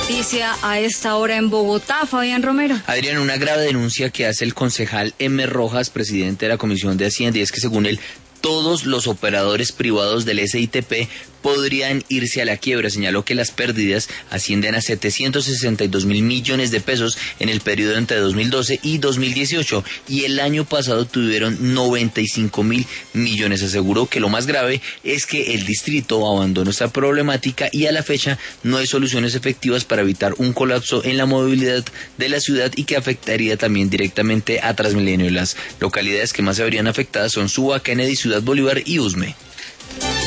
noticia a esta hora en Bogotá, Fabián Romero. Adrián, una grave denuncia que hace el concejal M. Rojas, presidente de la Comisión de Hacienda, y es que según él, todos los operadores privados del SITP podrían irse a la quiebra. Señaló que las pérdidas ascienden a 762.000 millones de pesos en el periodo entre 2012 y 2018 y el año pasado tuvieron 95.000 millones. Aseguró que lo más grave es que el distrito abandonó esta problemática y a la fecha no hay soluciones efectivas para evitar un colapso en la movilidad de la ciudad y que afectaría también directamente a Transmilenio. Las localidades que más se verían afectadas son Suba, Kennedy, Ciudad Bolívar y Usme.